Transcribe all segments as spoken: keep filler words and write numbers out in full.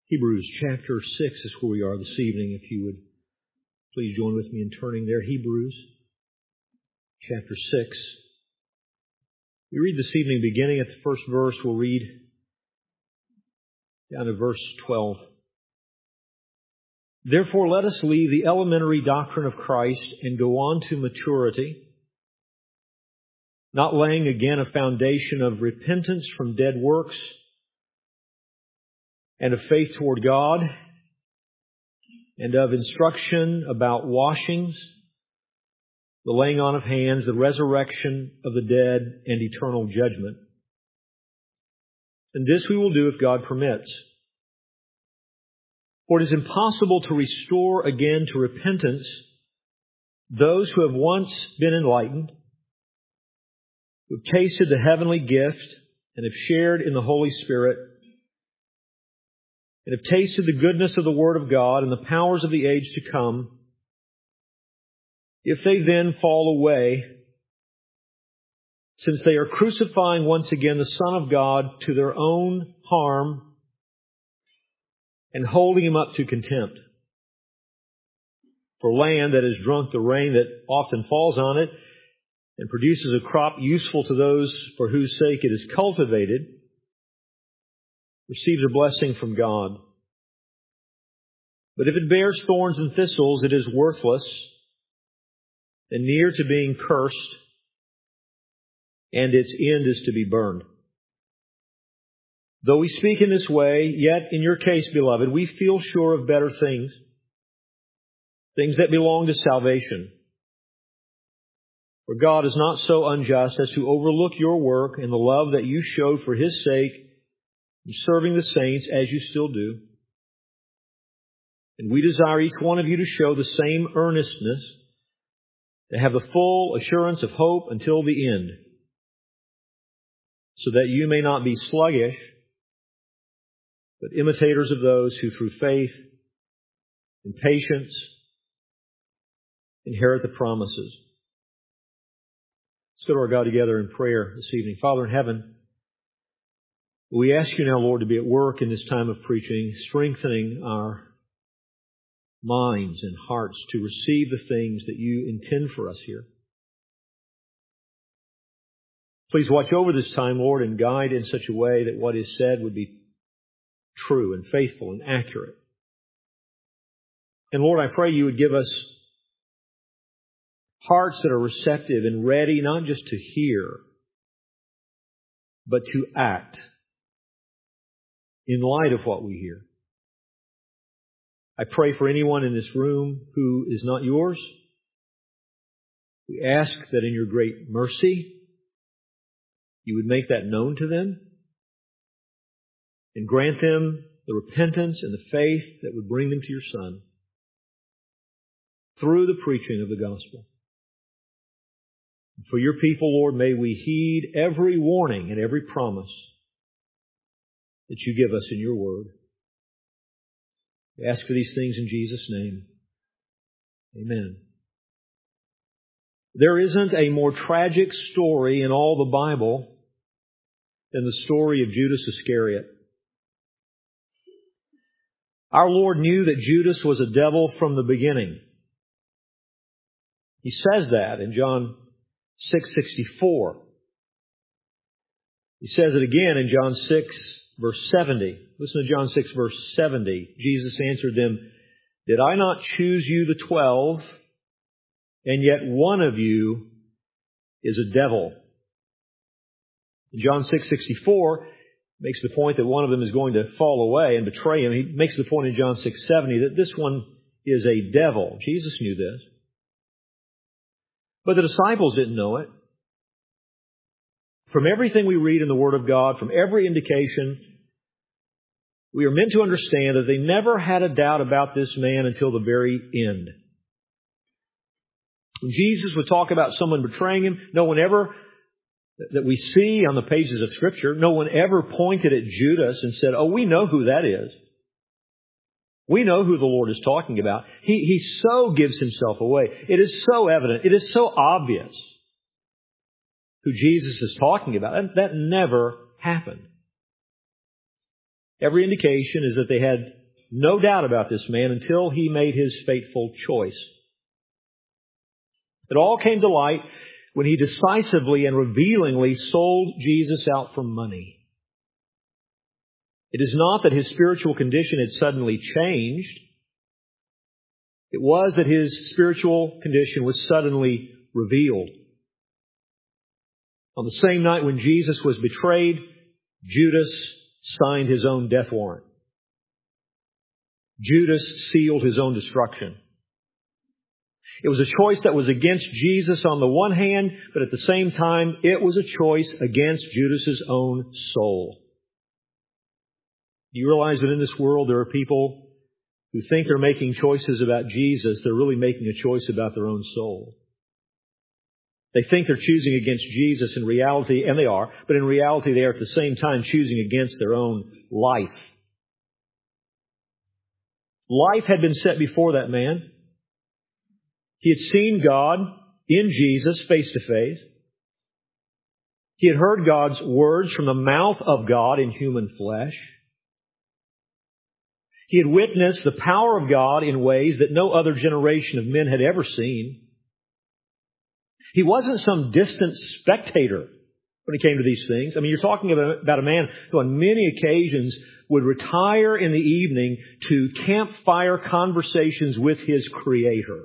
Hebrews chapter six is where we are this evening. If you would please join with me in turning there. Hebrews chapter six. We read this evening beginning at the first verse. We'll read down to verse twelve. Therefore let us leave the elementary doctrine of Christ and go on to maturity, not laying again a foundation of repentance from dead works and of faith toward God, and of instruction about washings, the laying on of hands, the resurrection of the dead, and eternal judgment. And this we will do if God permits. For it is impossible to restore again to repentance those who have once been enlightened, who have tasted the heavenly gift, and have shared in the Holy Spirit, and have tasted the goodness of the Word of God and the powers of the age to come. If they then fall away, since they are crucifying once again the Son of God to their own harm and holding Him up to contempt. For land that has drunk the rain that often falls on it and produces a crop useful to those for whose sake it is cultivated, receives a blessing from God. But if it bears thorns and thistles, it is worthless and near to being cursed, and its end is to be burned. Though we speak in this way, yet in your case, beloved, we feel sure of better things, things that belong to salvation. For God is not so unjust as to overlook your work and the love that you showed for His sake in serving the saints as you still do. And we desire each one of you to show the same earnestness, to have the full assurance of hope until the end, so that you may not be sluggish, but imitators of those who through faith and patience inherit the promises. Let's go to our God together in prayer this evening. Father in heaven, we ask you now, Lord, to be at work in this time of preaching, strengthening our minds and hearts to receive the things that you intend for us here. Please watch over this time, Lord, and guide in such a way that what is said would be true and faithful and accurate. And Lord, I pray you would give us hearts that are receptive and ready not just to hear, but to act in light of what we hear. I pray for anyone in this room who is not yours. We ask that in your great mercy, you would make that known to them and grant them the repentance and the faith that would bring them to your Son through the preaching of the gospel. For your people, Lord, may we heed every warning and every promise that you give us in your word. We ask for these things in Jesus' name. Amen. There isn't a more tragic story in all the Bible than the story of Judas Iscariot. Our Lord knew that Judas was a devil from the beginning. He says that in John six sixty-four. He says it again in John six, verse seventy. Listen to John six, verse seventy. Jesus answered them, "Did I not choose you the twelve, and yet one of you is a devil?" John six sixty-four makes the point that one of them is going to fall away and betray him. He makes the point in John six seventy that this one is a devil. Jesus knew this. But the disciples didn't know it. From everything we read in the Word of God, from every indication, we are meant to understand that they never had a doubt about this man until the very end. When Jesus would talk about someone betraying him, no one ever, that we see on the pages of Scripture, no one ever pointed at Judas and said, "Oh, we know who that is. We know who the Lord is talking about." He, he so gives himself away. It is so evident. It is so obvious who Jesus is talking about. That, that never happened. Every indication is that they had no doubt about this man until he made his fateful choice. It all came to light when he decisively and revealingly sold Jesus out for money. It is not that his spiritual condition had suddenly changed. It was that his spiritual condition was suddenly revealed. On the same night when Jesus was betrayed, Judas signed his own death warrant. Judas sealed his own destruction. It was a choice that was against Jesus on the one hand, but at the same time, it was a choice against Judas's own soul. Do you realize that in this world there are people who think they're making choices about Jesus? They're really making a choice about their own soul. They think they're choosing against Jesus in reality, and they are, but in reality they are at the same time choosing against their own life. Life had been set before that man. He had seen God in Jesus face to face. He had heard God's words from the mouth of God in human flesh. He had witnessed the power of God in ways that no other generation of men had ever seen. He wasn't some distant spectator when it came to these things. I mean, you're talking about a man who on many occasions would retire in the evening to campfire conversations with his Creator.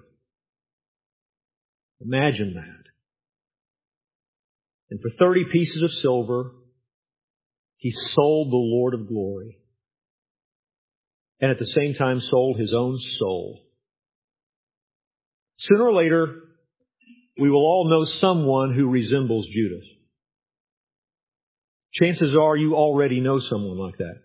Imagine that. And for thirty pieces of silver, he sold the Lord of glory. And at the same time sold his own soul. Sooner or later, we will all know someone who resembles Judas. Chances are you already know someone like that.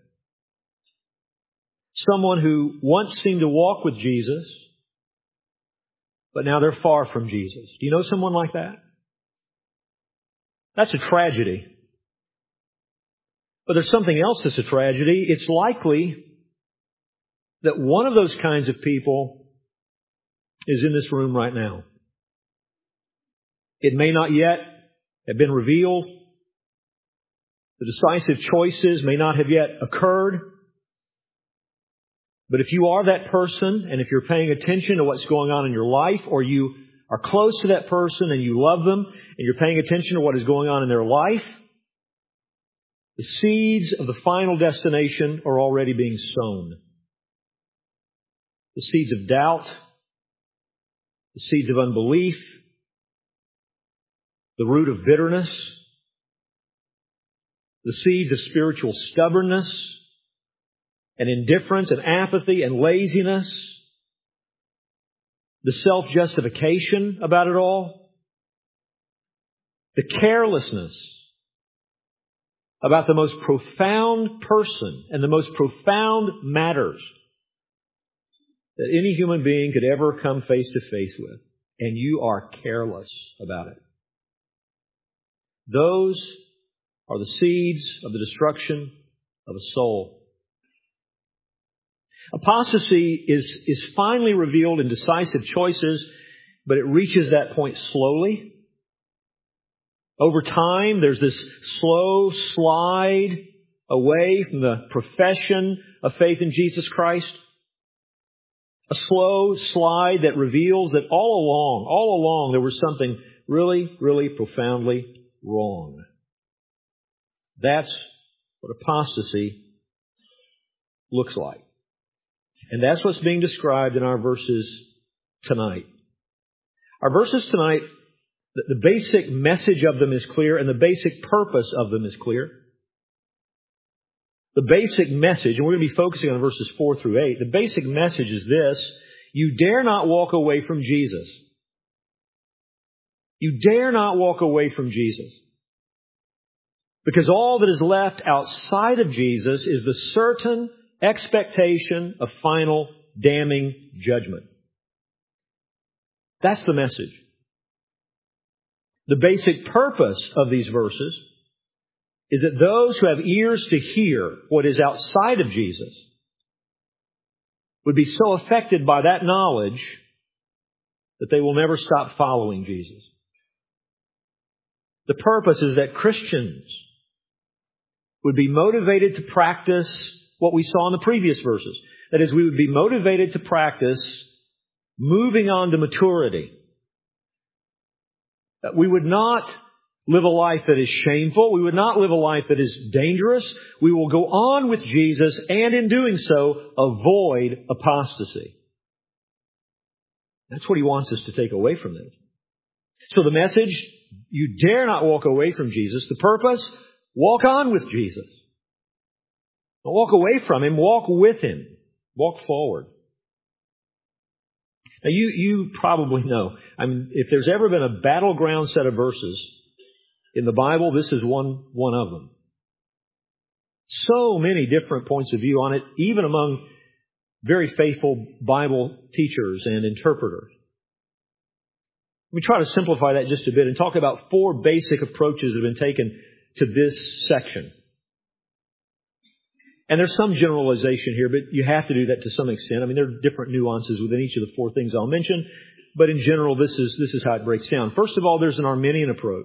Someone who once seemed to walk with Jesus, but now they're far from Jesus. Do you know someone like that? That's a tragedy. But there's something else that's a tragedy. It's likely that one of those kinds of people is in this room right now. It may not yet have been revealed. The decisive choices may not have yet occurred. But if you are that person, and if you're paying attention to what's going on in your life, or you are close to that person and you love them, and you're paying attention to what is going on in their life, the seeds of the final destination are already being sown. The seeds of doubt, the seeds of unbelief, the root of bitterness, the seeds of spiritual stubbornness and indifference and apathy and laziness, the self-justification about it all, the carelessness about the most profound person and the most profound matters that any human being could ever come face to face with, and you are careless about it. Those are the seeds of the destruction of a soul. Apostasy is, is finally revealed in decisive choices, but it reaches that point slowly. Over time, there's this slow slide away from the profession of faith in Jesus Christ. A slow slide that reveals that all along, all along, there was something really, really profoundly wrong. That's what apostasy looks like. And that's what's being described in our verses tonight. Our verses tonight, the basic message of them is clear, and the basic purpose of them is clear. The basic message, and we're going to be focusing on verses four through eight, the basic message is this: you dare not walk away from Jesus. You dare not walk away from Jesus. Because all that is left outside of Jesus is the certain expectation of final damning judgment. That's the message. The basic purpose of these verses is that those who have ears to hear what is outside of Jesus would be so affected by that knowledge that they will never stop following Jesus. The purpose is that Christians would be motivated to practice what we saw in the previous verses. That is, we would be motivated to practice moving on to maturity. That we would not live a life that is shameful. We would not live a life that is dangerous. We will go on with Jesus and in doing so, avoid apostasy. That's what He wants us to take away from this. So the message, you dare not walk away from Jesus. The purpose, walk on with Jesus. Don't walk away from Him, walk with Him. Walk forward. Now you, you probably know, I mean, if there's ever been a battleground set of verses in the Bible, this is one, one of them. So many different points of view on it, even among very faithful Bible teachers and interpreters. Let me try to simplify that just a bit and talk about four basic approaches that have been taken to this section. And there's some generalization here, but you have to do that to some extent. I mean, there are different nuances within each of the four things I'll mention, but in general, this is, this is how it breaks down. First of all, there's an Arminian approach.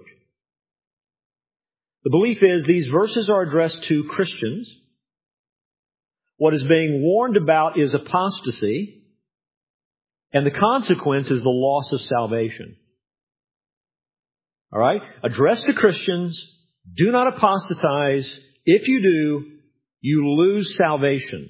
The belief is these verses are addressed to Christians. What is being warned about is apostasy, and the consequence is the loss of salvation. All right? Addressed to Christians, do not apostatize. If you do, you lose salvation.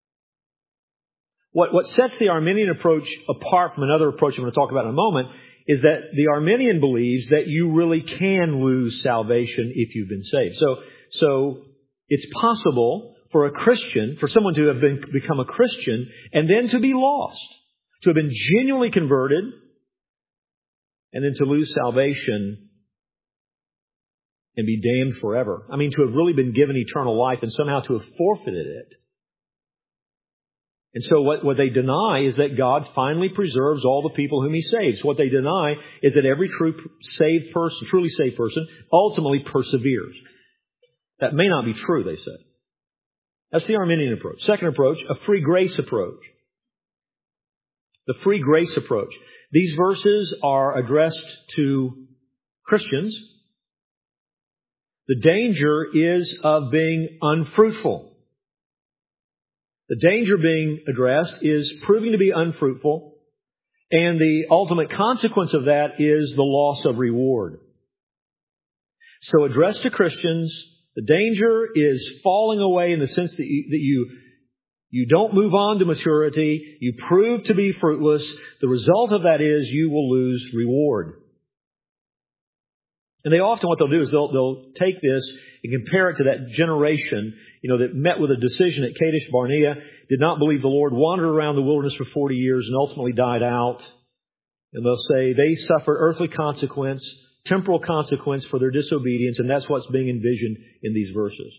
What, what sets the Arminian approach apart from another approach I'm going to talk about in a moment is that the Arminian believes that you really can lose salvation if you've been saved. So, so it's possible for a Christian, for someone to have been, become a Christian and then to be lost, to have been genuinely converted and then to lose salvation and be damned forever. I mean, to have really been given eternal life and somehow to have forfeited it. And so what, what they deny is that God finally preserves all the people whom He saves. What they deny is that every true saved person, truly saved person, ultimately perseveres. That may not be true, they say. That's the Arminian approach. Second approach, a free grace approach. The free grace approach. These verses are addressed to Christians. The danger is of being unfruitful. The danger being addressed is proving to be unfruitful, and the ultimate consequence of that is the loss of reward. So addressed to Christians, the danger is falling away in the sense that you, that you, you don't move on to maturity, you prove to be fruitless. The result of that is you will lose reward. And they often, what they'll do is they'll, they'll take this and compare it to that generation, you know, that met with a decision at Kadesh Barnea, did not believe the Lord, wandered around the wilderness for forty years and ultimately died out. And they'll say they suffered earthly consequence, temporal consequence for their disobedience, and that's what's being envisioned in these verses.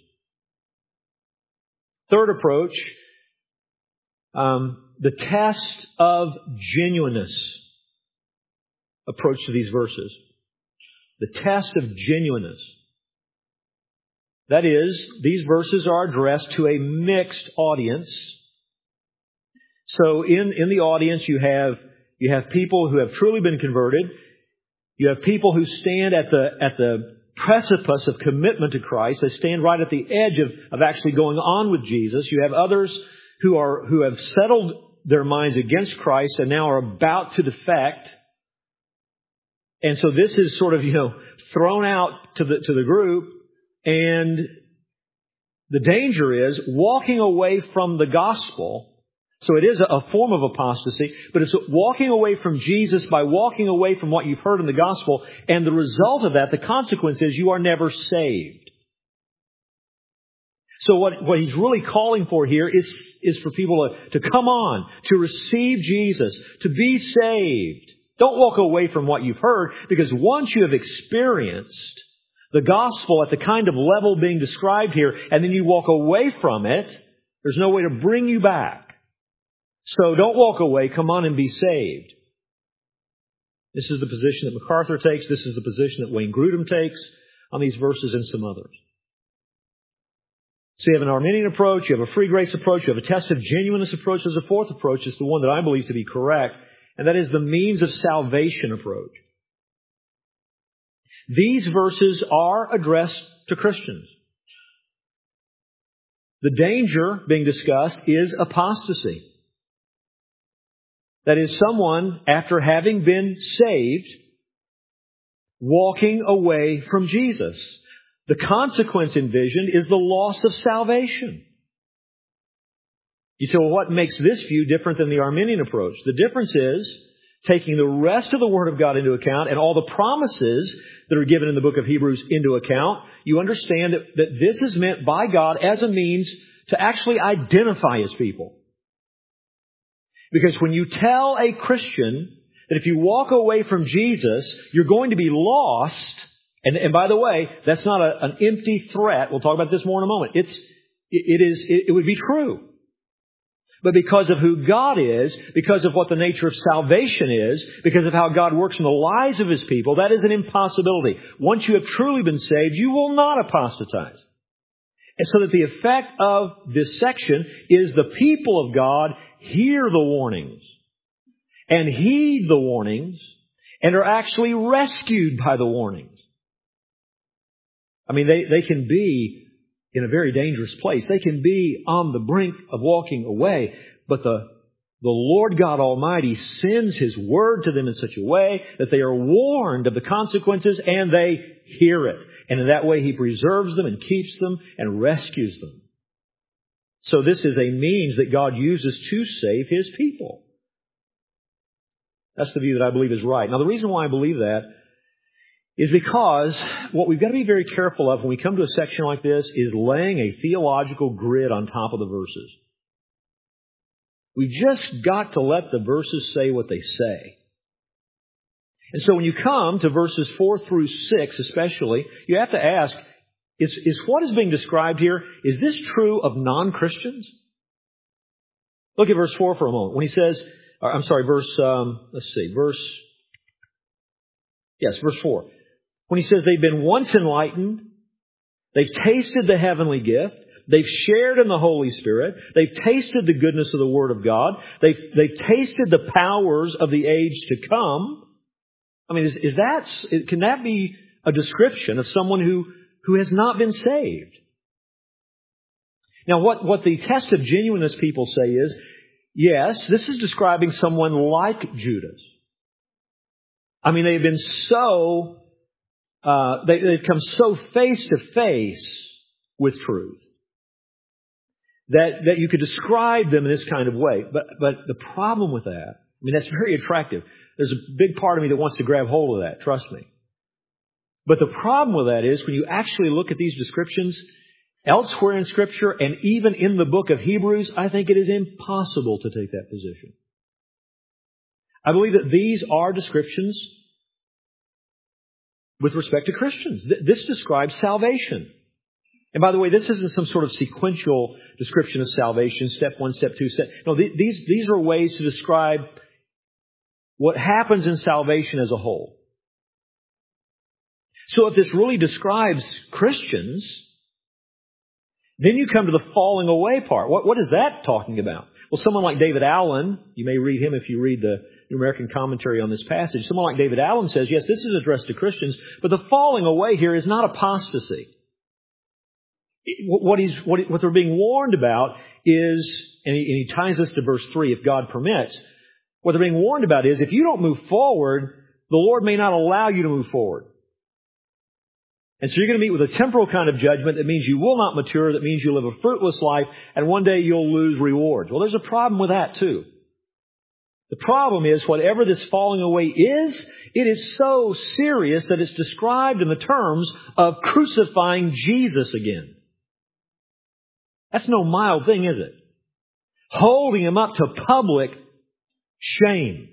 Third approach, um, the test of genuineness approach to these verses. The test of genuineness. That is, these verses are addressed to a mixed audience. So in, in the audience you have, you have people who have truly been converted. You have people who stand at the, at the precipice of commitment to Christ. They stand right at the edge of, of actually going on with Jesus. You have others who are, who have settled their minds against Christ and now are about to defect. And so this is sort of, you know, thrown out to the, to the group. And the danger is walking away from the gospel. So it is a form of apostasy, but it's walking away from Jesus by walking away from what you've heard in the gospel. And the result of that, the consequence is you are never saved. So what, what he's really calling for here is, is for people to, to come on, to receive Jesus, to be saved. Don't walk away from what you've heard, because once you have experienced the gospel at the kind of level being described here, and then you walk away from it, there's no way to bring you back. So don't walk away. Come on and be saved. This is the position that MacArthur takes. This is the position that Wayne Grudem takes on these verses and some others. So you have an Arminian approach, you have a free grace approach, you have a test of genuineness approach. There's a fourth approach. It's the one that I believe to be correct, and that is the means of salvation approach. These verses are addressed to Christians. The danger being discussed is apostasy. That is, someone, after having been saved, walking away from Jesus. The consequence envisioned is the loss of salvation. You say, well, what makes this view different than the Arminian approach? The difference is taking the rest of the Word of God into account and all the promises that are given in the book of Hebrews into account. You understand that, that this is meant by God as a means to actually identify His people. Because when you tell a Christian that if you walk away from Jesus, you're going to be lost, and, and by the way, that's not a, an empty threat. We'll talk about this more in a moment. It's, it, it is, it, it would be true. But because of who God is, because of what the nature of salvation is, because of how God works in the lives of His people, that is an impossibility. Once you have truly been saved, you will not apostatize. And so that the effect of this section is the people of God hear the warnings and heed the warnings and are actually rescued by the warnings. I mean, they, they can be in a very dangerous place. They can be on the brink of walking away, but the, the Lord God Almighty sends His Word to them in such a way that they are warned of the consequences and they hear it. And in that way He preserves them and keeps them and rescues them. So this is a means that God uses to save His people. That's the view that I believe is right. Now the reason why I believe that is because what we've got to be very careful of when we come to a section like this is laying a theological grid on top of the verses. We've just got to let the verses say what they say. And so when you come to verses four through six especially, you have to ask, is, is what is being described here, is this true of non-Christians? Look at verse four for a moment. When he says, or, I'm sorry, verse, um, let's see, verse, yes, verse four. When he says they've been once enlightened, they've tasted the heavenly gift, they've shared in the Holy Spirit, they've tasted the goodness of the Word of God, they've, they've tasted the powers of the age to come. I mean, is, is that, can that be a description of someone who, who has not been saved? Now, what, what the test of genuineness people say is, yes, this is describing someone like Judas. I mean, they've been so, uh, they, they've come so face to face with truth that, that you could describe them in this kind of way. But, but the problem with that, I mean, that's very attractive. There's a big part of me that wants to grab hold of that, trust me. But the problem with that is when you actually look at these descriptions elsewhere in Scripture and even in the book of Hebrews, I think it is impossible to take that position. I believe that these are descriptions with respect to Christians. This describes salvation. And by the way, this isn't some sort of sequential description of salvation, step one, step two, step... No, these, these are ways to describe what happens in salvation as a whole. So if this really describes Christians, then you come to the falling away part. What, what is that talking about? Well, someone like David Allen, you may read him if you read the New American Commentary on this passage. Someone like David Allen says, yes, this is addressed to Christians, but the falling away here is not apostasy. What he's, what, what they're being warned about is, and he, and he ties this to verse three, if God permits, what they're being warned about is if you don't move forward, the Lord may not allow you to move forward. And so you're going to meet with a temporal kind of judgment that means you will not mature, that means you'll live a fruitless life, and one day you'll lose rewards. Well, there's a problem with that too. The problem is whatever this falling away is, it is so serious that it's described in the terms of crucifying Jesus again. That's no mild thing, is it? Holding Him up to public shame.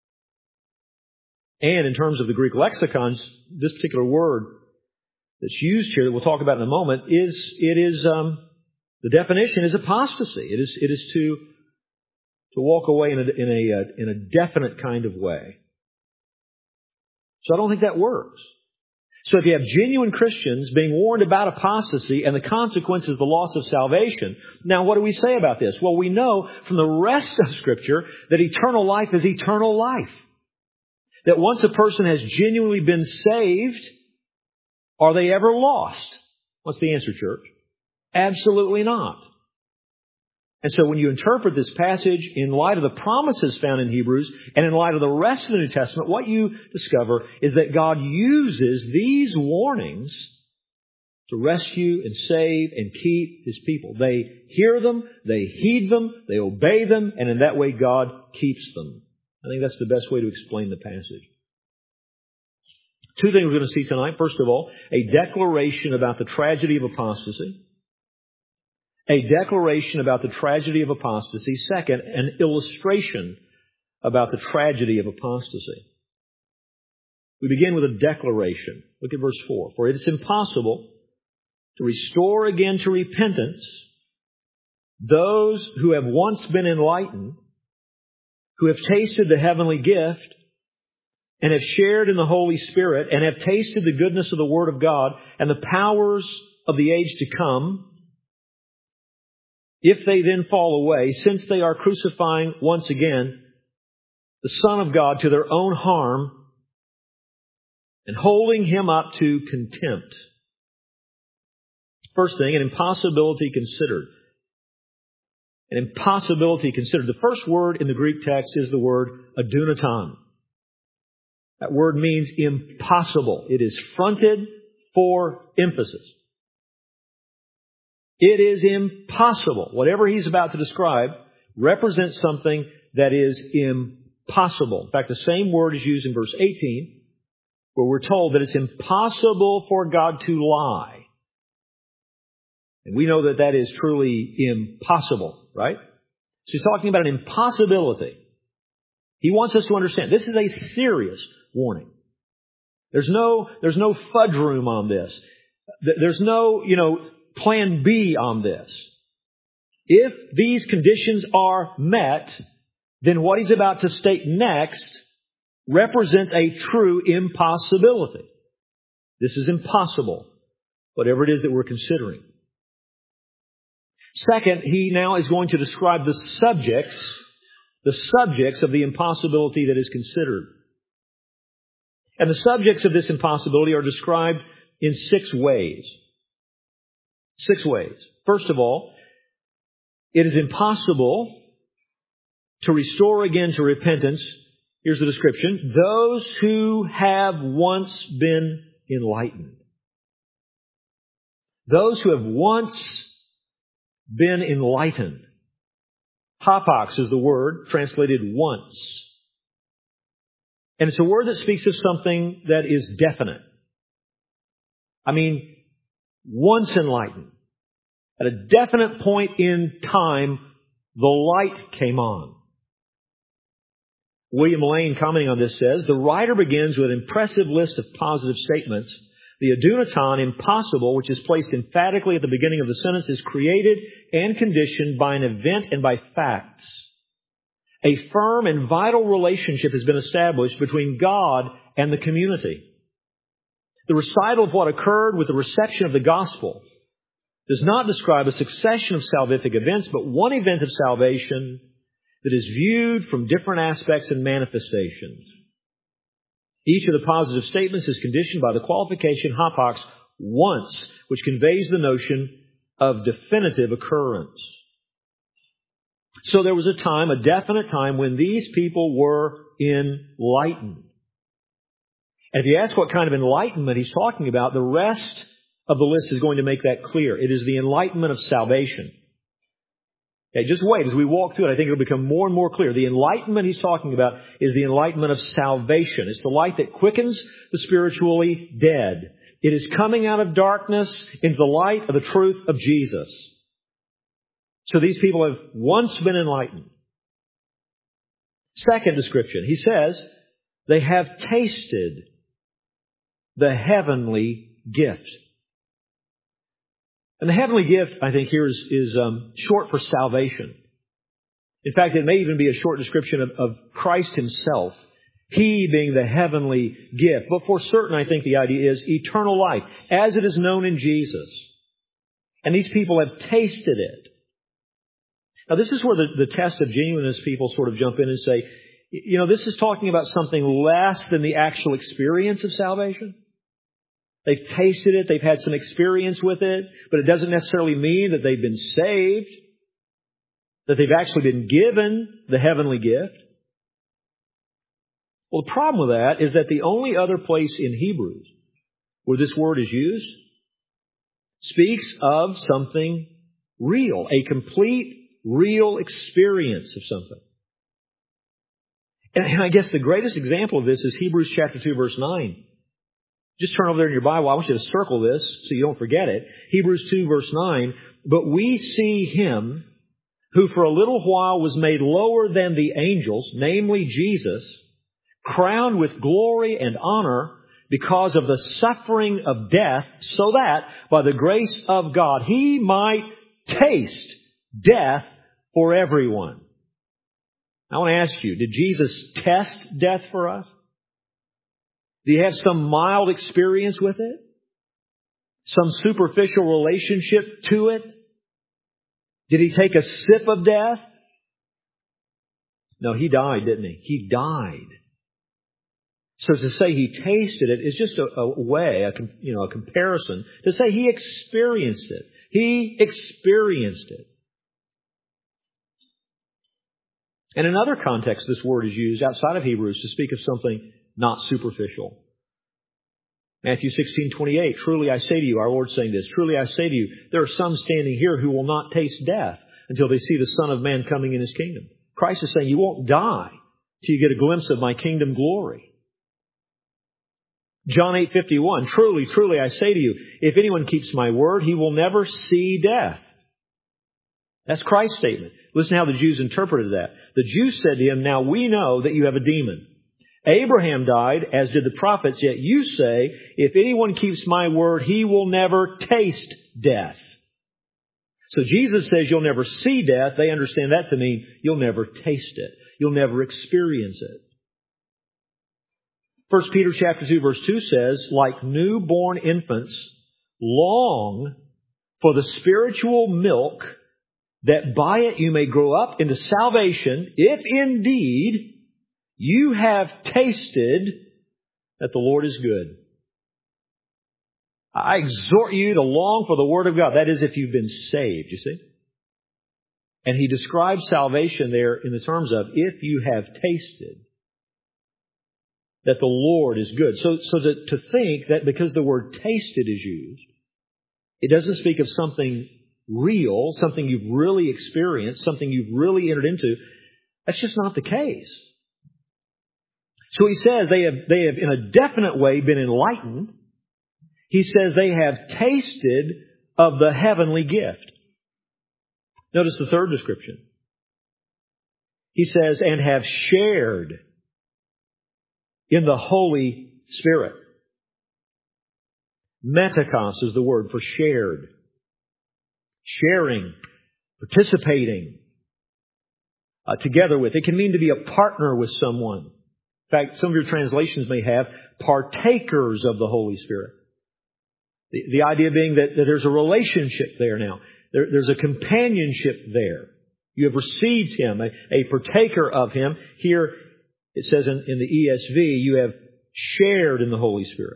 And in terms of the Greek lexicons, this particular word that's used here that we'll talk about in a moment is, it is, um, the definition is apostasy. It is, it is to, to walk away in a, in a, uh, in a definite kind of way. So I don't think that works. So if you have genuine Christians being warned about apostasy and the consequence is the loss of salvation, now what do we say about this? Well, we know from the rest of Scripture that eternal life is eternal life. That once a person has genuinely been saved, are they ever lost? What's the answer, church? Absolutely not. And so when you interpret this passage in light of the promises found in Hebrews and in light of the rest of the New Testament, what you discover is that God uses these warnings to rescue and save and keep His people. They hear them, they heed them, they obey them, and in that way God keeps them. I think that's the best way to explain the passage. Two things we're going to see tonight. First of all, a declaration about the tragedy of apostasy. A declaration about the tragedy of apostasy. Second, an illustration about the tragedy of apostasy. We begin with a declaration. Look at verse four. For it is impossible to restore again to repentance those who have once been enlightened, who have tasted the heavenly gift, and have shared in the Holy Spirit, and have tasted the goodness of the Word of God and the powers of the age to come, if they then fall away, since they are crucifying once again the Son of God to their own harm and holding Him up to contempt. First thing, an impossibility considered. An impossibility considered. The first word in the Greek text is the word adunaton. That word means impossible. It is fronted for emphasis. It is impossible. Whatever he's about to describe represents something that is impossible. In fact, the same word is used in verse eighteen, where we're told that it's impossible for God to lie. And we know that that is truly impossible, right? So he's talking about an impossibility. He wants us to understand this is a serious warning. There's no, there's no fudge room on this. There's no, you know, plan B on this. If these conditions are met, then what he's about to state next represents a true impossibility. This is impossible, whatever it is that we're considering. Second, he now is going to describe the subjects, the subjects of the impossibility that is considered. And the subjects of this impossibility are described in six ways. Six ways. First of all, it is impossible to restore again to repentance. Here's the description. Those who have once been enlightened. Those who have once been enlightened. Hapax is the word translated once. And it's a word that speaks of something that is definite. I mean, once enlightened. At a definite point in time, the light came on. William Lane, commenting on this, says, the writer begins with an impressive list of positive statements. The adunaton, impossible, which is placed emphatically at the beginning of the sentence, is created and conditioned by an event and by facts. A firm and vital relationship has been established between God and the community. The recital of what occurred with the reception of the gospel does not describe a succession of salvific events, but one event of salvation that is viewed from different aspects and manifestations. Each of the positive statements is conditioned by the qualification hapax, once, which conveys the notion of definitive occurrence. So there was a time, a definite time, when these people were enlightened. And if you ask what kind of enlightenment he's talking about, the rest of the list is going to make that clear. It is the enlightenment of salvation. Okay, just wait. As we walk through it, I think it'll become more and more clear. The enlightenment he's talking about is the enlightenment of salvation. It's the light that quickens the spiritually dead. It is coming out of darkness into the light of the truth of Jesus. So these people have once been enlightened. Second description, he says, they have tasted the heavenly gift. And the heavenly gift, I think, here is, is um, short for salvation. In fact, it may even be a short description of, of Christ Himself. He being the heavenly gift. But for certain, I think the idea is eternal life, as it is known in Jesus. And these people have tasted it. Now, this is where the, the test of genuineness people sort of jump in and say, you know, this is talking about something less than the actual experience of salvation. They've tasted it, they've had some experience with it, but it doesn't necessarily mean that they've been saved. that they've actually been given the heavenly gift. Well, the problem with that is that the only other place in Hebrews where this word is used speaks of something real, a complete, real experience of something. And I guess the greatest example of this is Hebrews chapter two, verse nine. Just turn over there in your Bible. I want you to circle this so you don't forget it. Hebrews two, verse nine. But we see Him who for a little while was made lower than the angels, namely Jesus, crowned with glory and honor because of the suffering of death, so that by the grace of God He might taste death for everyone. I want to ask you, did Jesus test death for us? Do you have some mild experience with it? Some superficial relationship to it? Did He take a sip of death? No, He died, didn't He? He died. So to say He tasted it is just a, a way, a, you know, a comparison to say He experienced it. He experienced it. And in other contexts, this word is used outside of Hebrews to speak of something not superficial. Matthew sixteen twenty-eight, truly I say to you, our Lord's saying this, truly I say to you, there are some standing here who will not taste death until they see the Son of Man coming in His kingdom. Christ is saying you won't die till you get a glimpse of my kingdom glory. John eight fifty-one, truly, truly I say to you, if anyone keeps my word, he will never see death. That's Christ's statement. Listen how the Jews interpreted that. The Jews said to Him, now we know that you have a demon. Abraham died, as did the prophets, yet you say, if anyone keeps my word, he will never taste death. So Jesus says you'll never see death. They understand that to mean you'll never taste it. You'll never experience it. First Peter chapter two, verse two says, like newborn infants, long for the spiritual milk, that by it you may grow up into salvation, if indeed you have tasted that the Lord is good. I exhort you to long for the Word of God. That is, if you've been saved, you see. And he describes salvation there in the terms of, if you have tasted that the Lord is good. So, so to, to think that because the word tasted is used, it doesn't speak of something real, something you've really experienced, something you've really entered into. That's just not the case. So he says they have, they have in a definite way been enlightened. He says they have tasted of the heavenly gift. Notice the third description. He says, and have shared in the Holy Spirit. Metakos is the word for shared. Sharing, participating uh, together with. It can mean to be a partner with someone. In fact, some of your translations may have partakers of the Holy Spirit. The, the idea being that, that there's a relationship there now. There, there's a companionship there. You have received Him, a, a partaker of Him. Here it says in, in the E S V, you have shared in the Holy Spirit.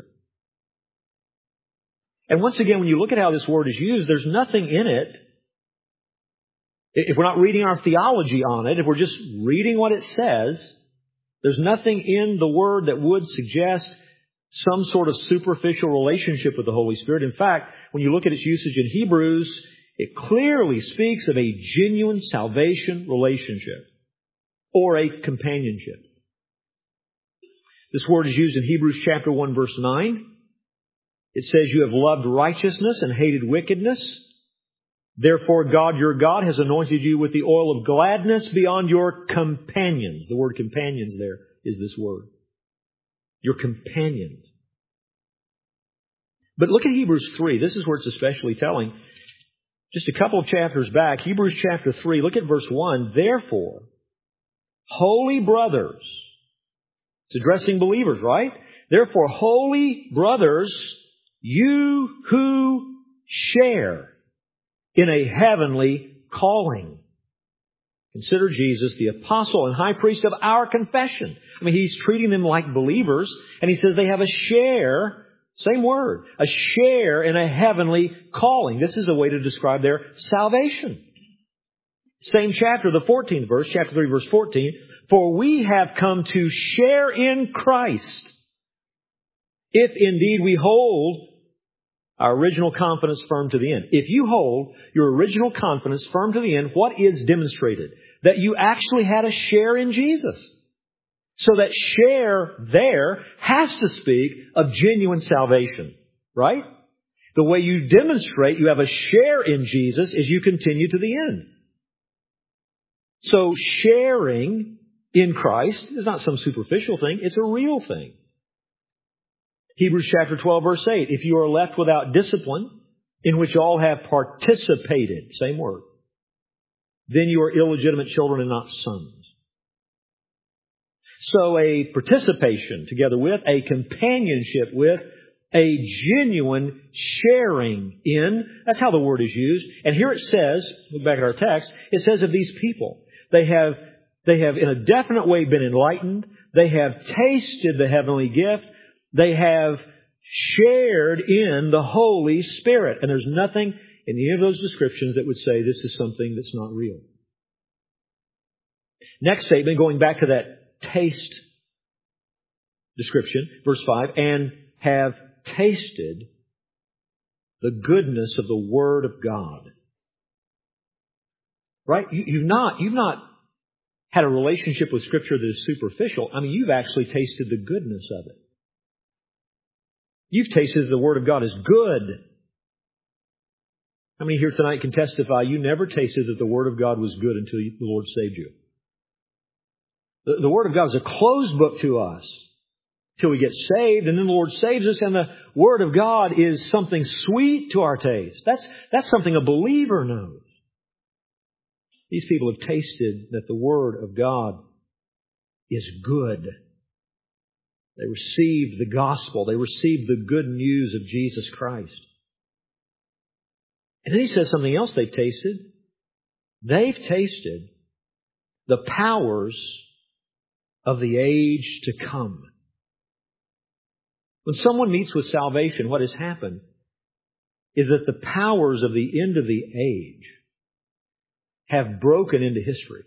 And once again, when you look at how this word is used, there's nothing in it. If we're not reading our theology on it, if we're just reading what it says, there's nothing in the word that would suggest some sort of superficial relationship with the Holy Spirit. In fact, when you look at its usage in Hebrews, it clearly speaks of a genuine salvation relationship or a companionship. This word is used in Hebrews chapter one, verse nine. It says, you have loved righteousness and hated wickedness. Therefore, God, your God, has anointed you with the oil of gladness beyond your companions. The word companions there is this word. Your companions. But look at Hebrews three. This is where it's especially telling. Just a couple of chapters back, Hebrews chapter three, look at verse one. Therefore, holy brothers. It's addressing believers, right? Therefore, holy brothers, you who share in a heavenly calling. Consider Jesus the apostle and high priest of our confession. I mean, he's treating them like believers, and he says they have a share, same word, a share in a heavenly calling. This is a way to describe their salvation. Same chapter, the fourteenth verse, chapter three, verse fourteen. For we have come to share in Christ, if indeed we hold our original confidence firm to the end. If you hold your original confidence firm to the end, what is demonstrated? That you actually had a share in Jesus. So that share there has to speak of genuine salvation, right? The way you demonstrate you have a share in Jesus is you continue to the end. So sharing in Christ is not some superficial thing, it's a real thing. Hebrews chapter twelve, verse eight, if you are left without discipline, in which all have participated, same word, then you are illegitimate children and not sons. So a participation together with, a companionship with, a genuine sharing in, that's how the word is used. And here it says, look back at our text, it says of these people, they have, they have in a definite way been enlightened, they have tasted the heavenly gift, they have shared in the Holy Spirit. And there's nothing in any of those descriptions that would say this is something that's not real. Next statement, going back to that taste description, verse five, and have tasted the goodness of the Word of God. Right? You, you've not, you've not had a relationship with Scripture that is superficial. I mean, you've actually tasted the goodness of it. You've tasted that the Word of God is good. How many here tonight can testify you never tasted that the Word of God was good until the Lord saved you? The, the Word of God is a closed book to us till we get saved, and then the Lord saves us, and the Word of God is something sweet to our taste. That's, that's something a believer knows. These people have tasted that the Word of God is good. They received the gospel. They received the good news of Jesus Christ. And then he says something else they've tasted. They've tasted the powers of the age to come. When someone meets with salvation, what has happened is that the powers of the end of the age have broken into history.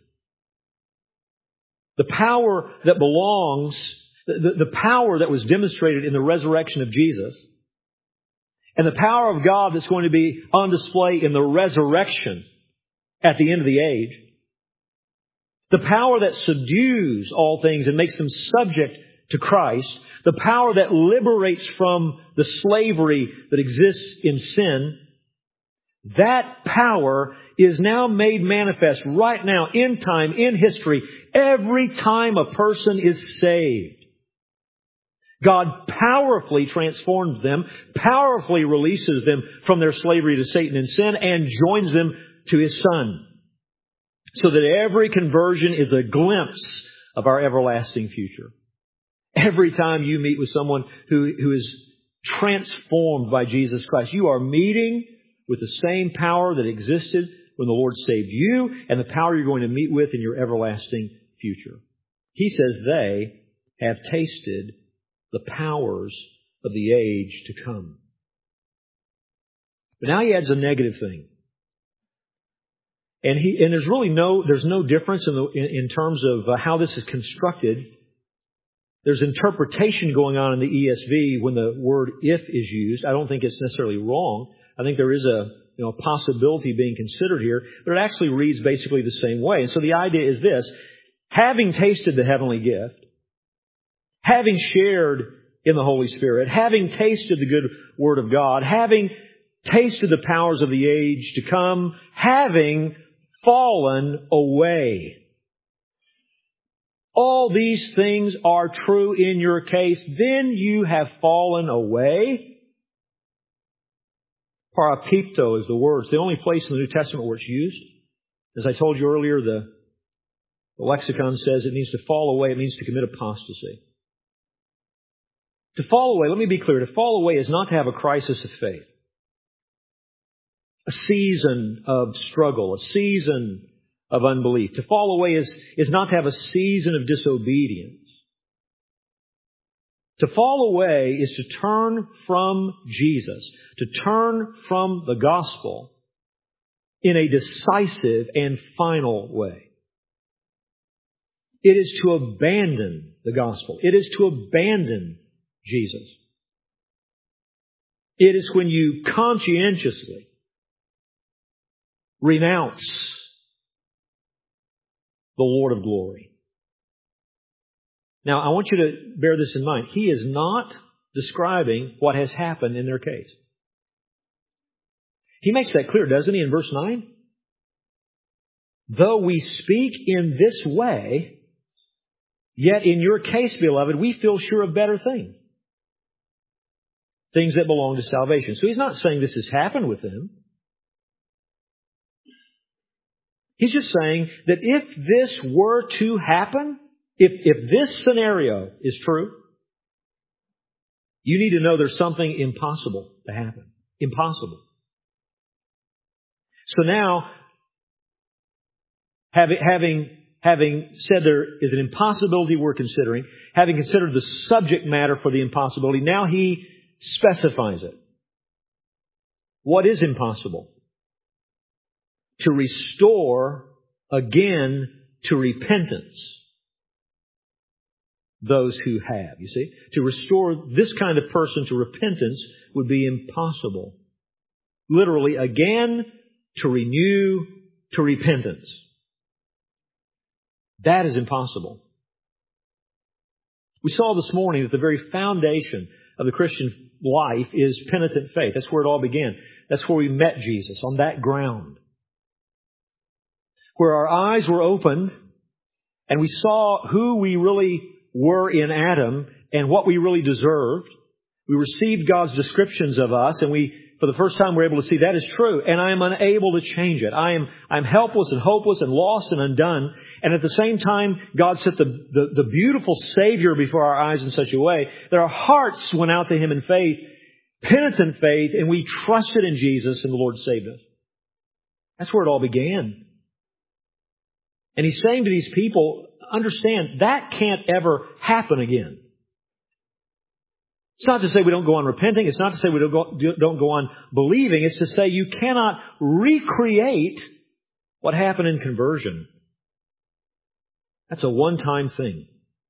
The power that belongs, the, the power that was demonstrated in the resurrection of Jesus, and the power of God that's going to be on display in the resurrection at the end of the age, the power that subdues all things and makes them subject to Christ, the power that liberates from the slavery that exists in sin, that power is now made manifest right now in time, in history, every time a person is saved. God powerfully transforms them, powerfully releases them from their slavery to Satan and sin, and joins them to His Son. So that every conversion is a glimpse of our everlasting future. Every time you meet with someone who, who is transformed by Jesus Christ, you are meeting with the same power that existed when the Lord saved you and the power you're going to meet with in your everlasting future. He says they have tasted the powers of the age to come. But now he adds a negative thing. And he and there's really no there's no difference in the in, in terms of uh, how this is constructed. There's interpretation going on in the E S V when the word if is used. I don't think it's necessarily wrong. I think there is a you know possibility being considered here, but it actually reads basically the same way. And so the idea is this: having tasted the heavenly gift, having shared in the Holy Spirit, having tasted the good Word of God, having tasted the powers of the age to come, having fallen away. All these things are true in your case. Then you have fallen away. Parapipto is the word. It's the only place in the New Testament where it's used. As I told you earlier, the, the lexicon says it means to fall away. It means to commit apostasy. To fall away, let me be clear, to fall away is not to have a crisis of faith. A season of struggle, a season of unbelief. To fall away is, is not to have a season of disobedience. To fall away is to turn from Jesus, to turn from the gospel, in a decisive and final way. It is to abandon the gospel. It is to abandon Jesus. It is when you conscientiously renounce the Lord of glory. Now, I want you to bear this in mind. He is not describing what has happened in their case. He makes that clear, doesn't he, in verse nine? Though we speak in this way, yet in your case, beloved, we feel sure of better things. Things that belong to salvation. So he's not saying this has happened with them. He's just saying that if this were to happen, if, if this scenario is true, you need to know there's something impossible to happen. Impossible. So now, having, having, having said there is an impossibility we're considering, having considered the subject matter for the impossibility, now he specifies it. What is impossible? To restore again to repentance those who have. You see? To restore this kind of person to repentance would be impossible. Literally, again, to renew to repentance. That is impossible. We saw this morning that the very foundation of the Christian life is penitent faith. That's where it all began. That's where we met Jesus, on that ground. Where our eyes were opened and we saw who we really were in Adam and what we really deserved. We received God's descriptions of us, and we, for the first time, were able to see that is true, and I am unable to change it. I am I'm helpless and hopeless and lost and undone. And at the same time, God set the, the, the beautiful Savior before our eyes in such a way that our hearts went out to Him in faith, penitent faith, and we trusted in Jesus, and the Lord saved us. That's where it all began. And He's saying to these people, understand, that can't ever happen again. It's not to say we don't go on repenting. It's not to say we don't go, don't go on believing. It's to say you cannot recreate what happened in conversion. That's a one-time thing.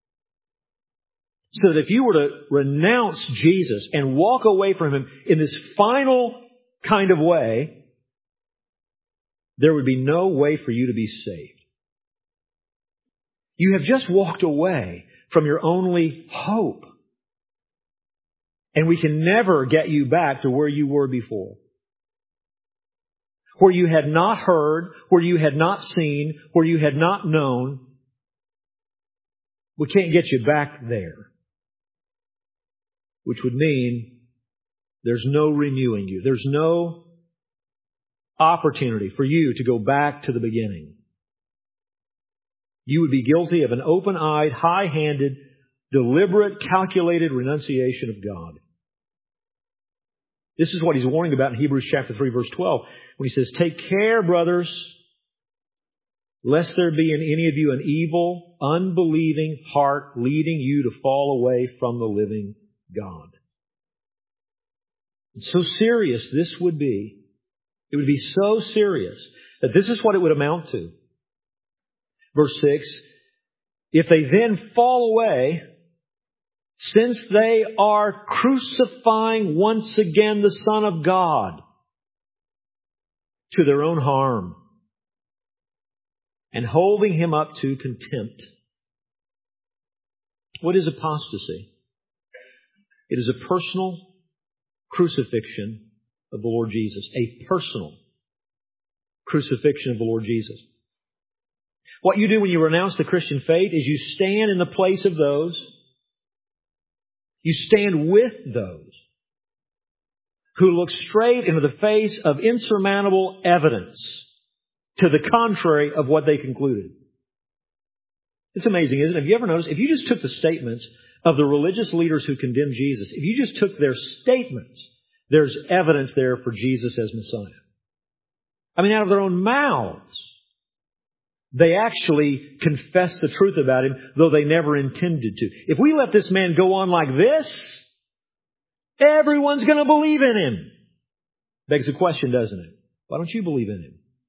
So that if you were to renounce Jesus and walk away from Him in this final kind of way, there would be no way for you to be saved. You have just walked away from your only hope. And we can never get you back to where you were before. Where you had not heard, where you had not seen, where you had not known. We can't get you back there. Which would mean there's no renewing you. There's no opportunity for you to go back to the beginning. You would be guilty of an open-eyed, high-handed, deliberate, calculated renunciation of God. This is what he's warning about in Hebrews chapter three, verse twelve, when he says, "Take care, brothers, lest there be in any of you an evil, unbelieving heart leading you to fall away from the living God." And so serious this would be. It would be so serious that this is what it would amount to. Verse six, "If they then fall away, since they are crucifying once again the Son of God to their own harm and holding Him up to contempt." What is apostasy? It is a personal crucifixion of the Lord Jesus. A personal crucifixion of the Lord Jesus. What you do when you renounce the Christian faith is you stand in the place of those, you stand with those who look straight into the face of insurmountable evidence to the contrary of what they concluded. It's amazing, isn't it? Have you ever noticed, if you just took the statements of the religious leaders who condemned Jesus, if you just took their statements, there's evidence there for Jesus as Messiah. I mean, out of their own mouths, they actually confess the truth about Him, though they never intended to. If we let this man go on like this, everyone's going to believe in Him. Begs the question, doesn't it? Why don't you believe in Him?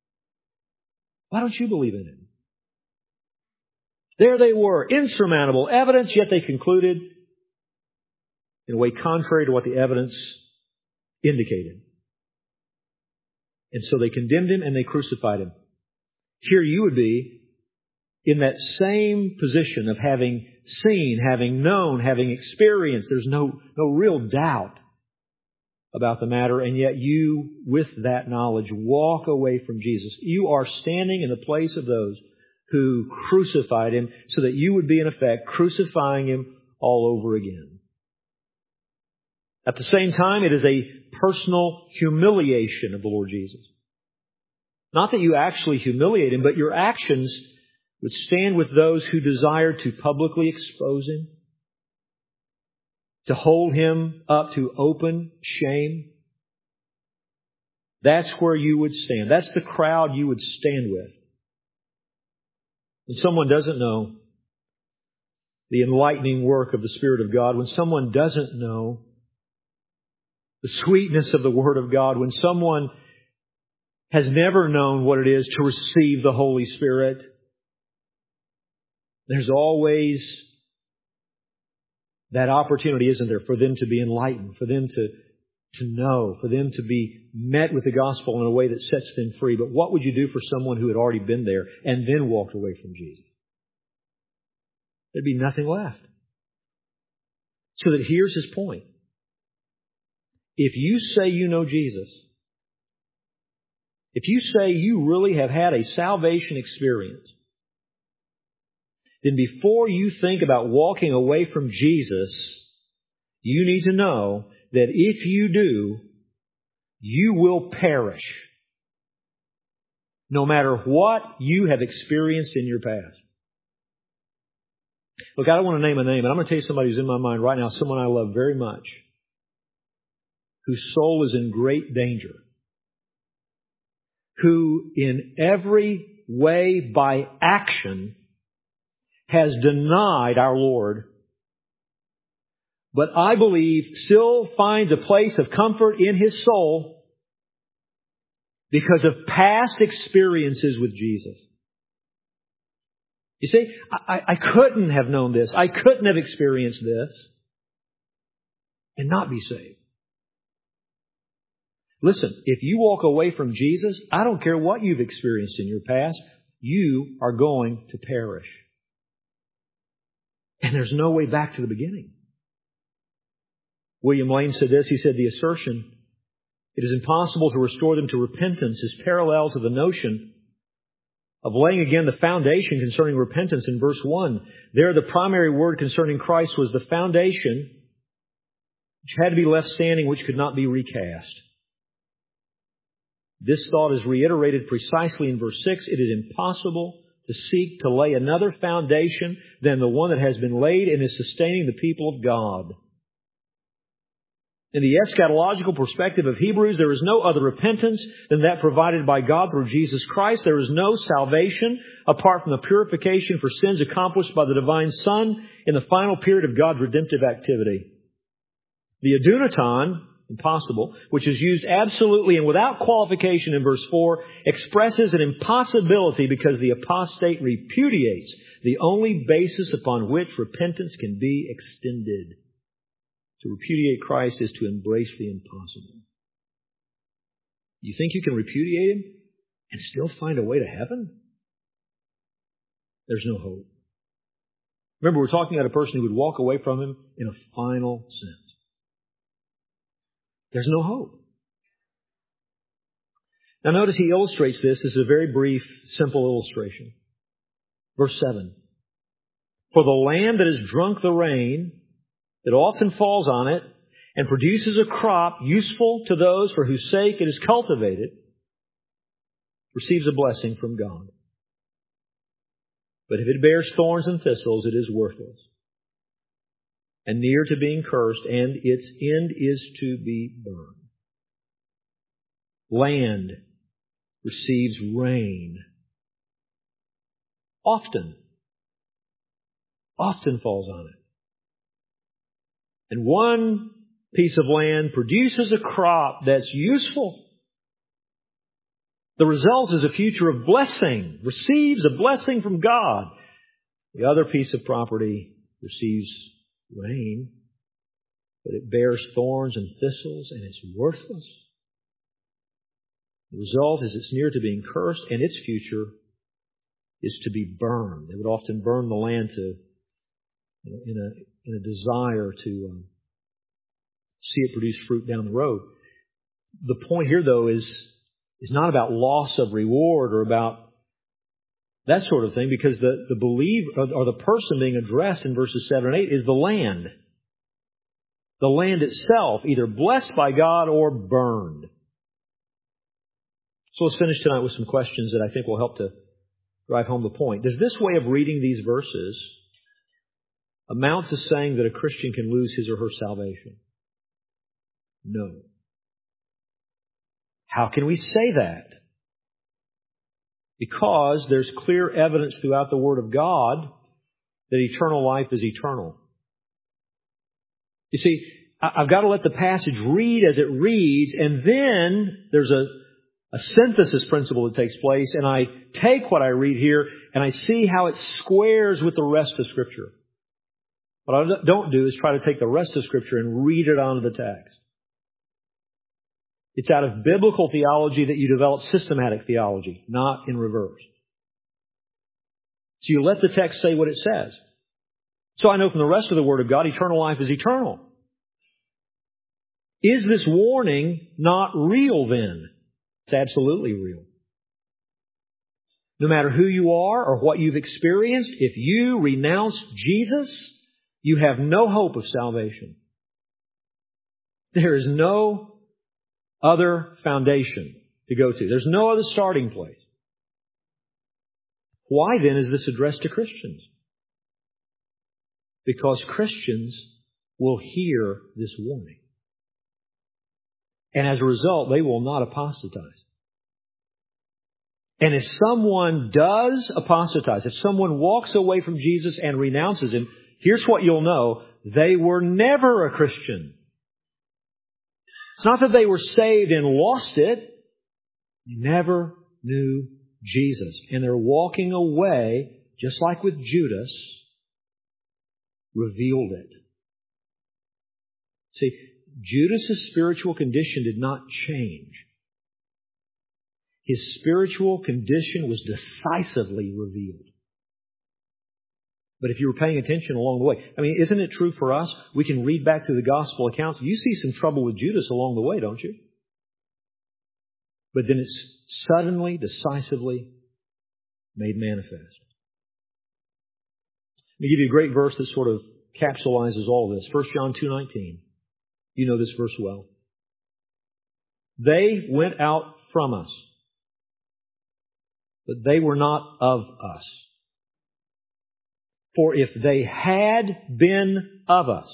Why don't you believe in Him? There they were, insurmountable evidence, yet they concluded in a way contrary to what the evidence indicated. And so they condemned Him and they crucified Him. Here you would be in that same position of having seen, having known, having experienced. There's no, no real doubt about the matter, and yet you, with that knowledge, walk away from Jesus. You are standing in the place of those who crucified Him so that you would be, in effect, crucifying Him all over again. At the same time, it is a personal humiliation of the Lord Jesus. Not that you actually humiliate Him, but your actions would stand with those who desire to publicly expose Him, to hold Him up to open shame. That's where you would stand. That's the crowd you would stand with. When someone doesn't know the enlightening work of the Spirit of God, when someone doesn't know the sweetness of the Word of God, when someone has never known what it is to receive the Holy Spirit, there's always that opportunity, isn't there, for them to be enlightened, for them to, to know, for them to be met with the gospel in a way that sets them free. But what would you do for someone who had already been there and then walked away from Jesus? There'd be nothing left. So that here's his point. If you say you know Jesus, if you say you really have had a salvation experience, then before you think about walking away from Jesus, you need to know that if you do, you will perish. No matter what you have experienced in your past. Look, I don't want to name a name, but I'm going to tell you somebody who's in my mind right now, someone I love very much, whose soul is in great danger, who in every way by action has denied our Lord, but I believe still finds a place of comfort in his soul because of past experiences with Jesus. You see, I, I couldn't have known this. I couldn't have experienced this and not be saved. Listen, if you walk away from Jesus, I don't care what you've experienced in your past, you are going to perish. And there's no way back to the beginning. William Lane said this. He said, the assertion, it is impossible to restore them to repentance, is parallel to the notion of laying again the foundation concerning repentance in verse one. There, the primary word concerning Christ was the foundation, which had to be left standing, which could not be recast. This thought is reiterated precisely in verse six. It is impossible to seek to lay another foundation than the one that has been laid and is sustaining the people of God. In the eschatological perspective of Hebrews, there is no other repentance than that provided by God through Jesus Christ. There is no salvation apart from the purification for sins accomplished by the divine Son in the final period of God's redemptive activity. The adunaton, impossible, which is used absolutely and without qualification in verse four, expresses an impossibility because the apostate repudiates the only basis upon which repentance can be extended. To repudiate Christ is to embrace the impossible. You think you can repudiate Him and still find a way to heaven? There's no hope. Remember, we're talking about a person who would walk away from Him in a final sense. There's no hope. Now notice he illustrates this. This is a very brief, simple illustration. Verse seven. For the land that has drunk the rain that often falls on it and produces a crop useful to those for whose sake it is cultivated, receives a blessing from God. But if it bears thorns and thistles, it is worthless and near to being cursed, and its end is to be burned. Land receives rain. Often. Often falls on it. And one piece of land produces a crop that's useful. The result is a future of blessing, receives a blessing from God. The other piece of property receives rain, but it bears thorns and thistles, and it's worthless. The result is it's near to being cursed, and its future is to be burned. They would often burn the land to, you know, in a in a desire to um, see it produce fruit down the road. The point here, though, is is not about loss of reward or about that sort of thing, because the the believer or the person being addressed in verses seven and eight is the land. The land itself, either blessed by God or burned. So let's finish tonight with some questions that I think will help to drive home the point. Does this way of reading these verses amount to saying that a Christian can lose his or her salvation? No. How can we say that? Because there's clear evidence throughout the Word of God that eternal life is eternal. You see, I've got to let the passage read as it reads, and then there's a, a synthesis principle that takes place, and I take what I read here and I see how it squares with the rest of Scripture. What I don't do is try to take the rest of Scripture and read it onto the text. It's out of biblical theology that you develop systematic theology, not in reverse. So you let the text say what it says. So I know from the rest of the Word of God, eternal life is eternal. Is this warning not real then? It's absolutely real. No matter who you are or what you've experienced, if you renounce Jesus, you have no hope of salvation. There is no other foundation to go to. There's no other starting place. Why then is this addressed to Christians? Because Christians will hear this warning. And as a result, they will not apostatize. And if someone does apostatize, if someone walks away from Jesus and renounces Him, here's what you'll know. They were never a Christian. It's not that they were saved and lost it. They never knew Jesus. And they're walking away, just like with Judas, revealed it. See, Judas' spiritual condition did not change. His spiritual condition was decisively revealed. But if you were paying attention along the way, I mean, isn't it true for us? We can read back through the gospel accounts. You see some trouble with Judas along the way, don't you? But then it's suddenly, decisively made manifest. Let me give you a great verse that sort of capsulizes all of this. First John two nineteen. You know this verse well. They went out from us, but they were not of us. For if they had been of us,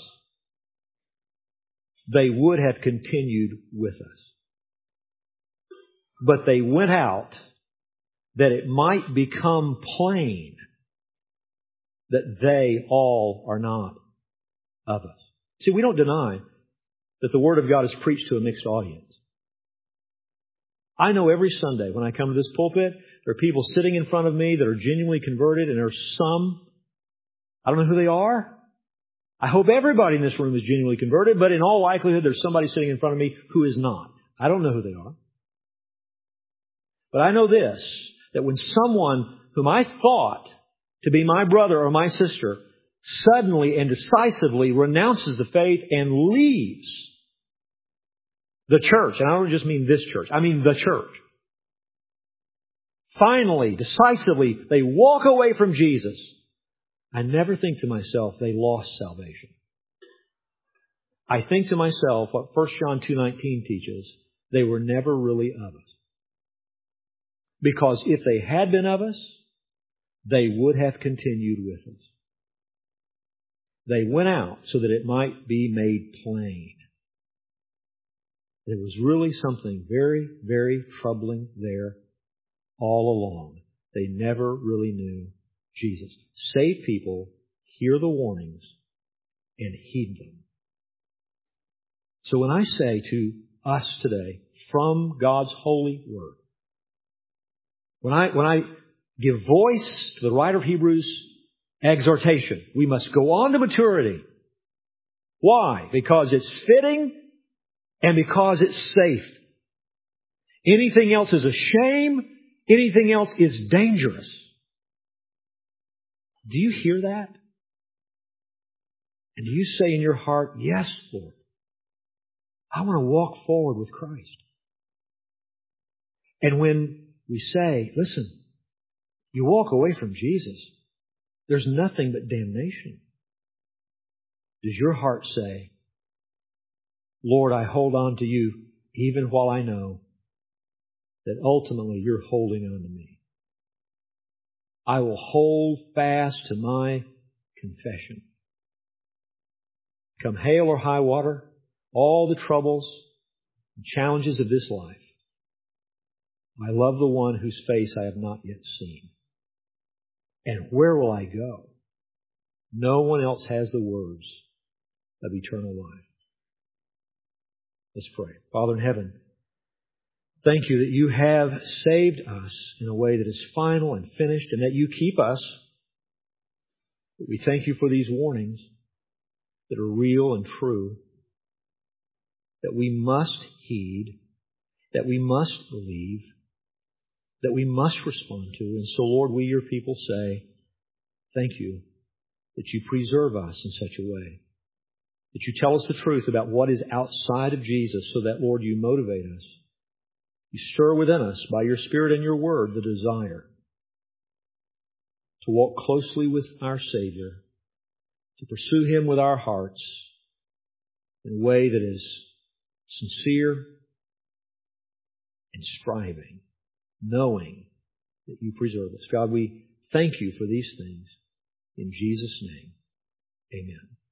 they would have continued with us. But they went out that it might become plain that they all are not of us. See, we don't deny that the Word of God is preached to a mixed audience. I know every Sunday when I come to this pulpit, there are people sitting in front of me that are genuinely converted, and there are some, I don't know who they are. I hope everybody in this room is genuinely converted, but in all likelihood, there's somebody sitting in front of me who is not. I don't know who they are. But I know this, that when someone whom I thought to be my brother or my sister suddenly and decisively renounces the faith and leaves the church, and I don't just mean this church, I mean the church. Finally, decisively, they walk away from Jesus. I never think to myself they lost salvation. I think to myself what First John two nineteen teaches, they were never really of us. Because if they had been of us, they would have continued with us. They went out so that it might be made plain. There was really something very, very troubling there all along. They never really knew Jesus. Saved people hear the warnings and heed them. So when I say to us today, from God's holy Word, When I, when I give voice to the writer of Hebrews' exhortation, we must go on to maturity. Why? Because it's fitting and because it's safe. Anything else is a shame. Anything else is dangerous. Do you hear that? And do you say in your heart, yes, Lord, I want to walk forward with Christ? And when we say, listen, you walk away from Jesus, there's nothing but damnation. Does your heart say, Lord, I hold on to you even while I know that ultimately you're holding on to me? I will hold fast to my confession. Come hail or high water, all the troubles and challenges of this life, I love the one whose face I have not yet seen. And where will I go? No one else has the words of eternal life. Let's pray. Father in heaven, thank you that you have saved us in a way that is final and finished, and that you keep us. We thank you for these warnings that are real and true, that we must heed, that we must believe, that we must respond to. And so, Lord, we, your people, say, thank you that you preserve us in such a way, that you tell us the truth about what is outside of Jesus, so that, Lord, you motivate us. You stir within us by your Spirit and your Word the desire to walk closely with our Savior, to pursue Him with our hearts in a way that is sincere and striving, knowing that you preserve us. God, we thank you for these things. In Jesus' name, amen.